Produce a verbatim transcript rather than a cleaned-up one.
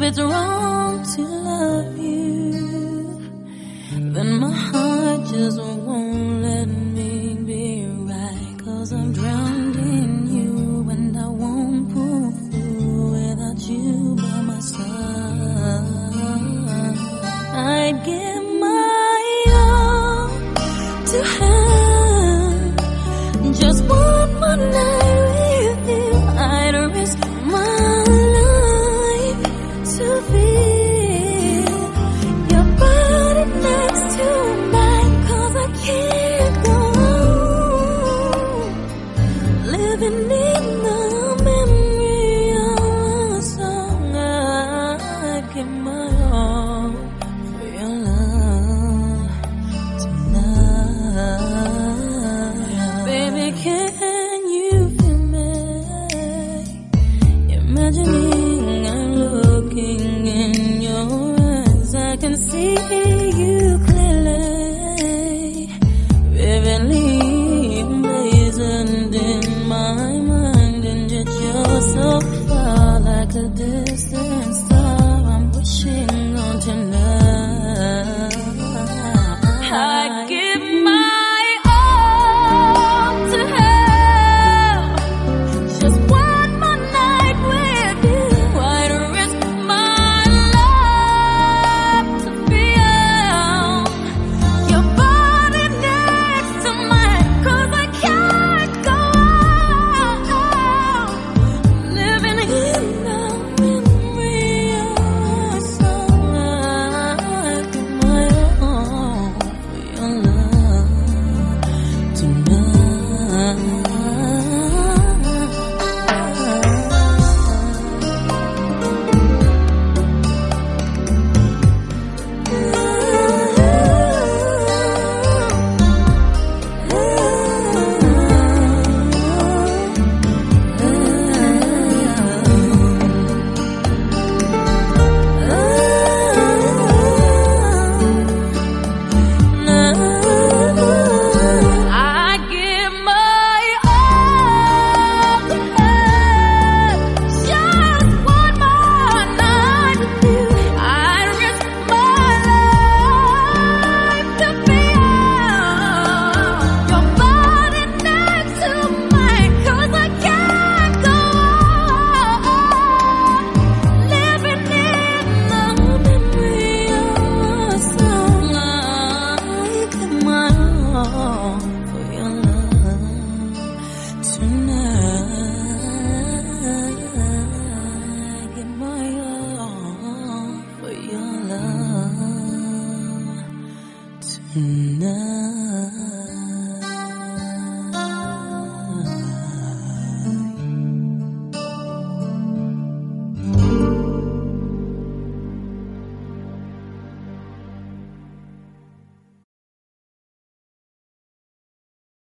it's wrong to love you, then my heart just won't let me be right. Cause I'm drowned in you and I won't pull through without you by my side. I'd give my all to have just one more night with you. I'd risk my life to feel your body next to mine. Cause I can't go on living in the memory of a song. I'd give my all for your love tonight. Baby, can you feel me? Imagining I'm looking in your eyes, I can see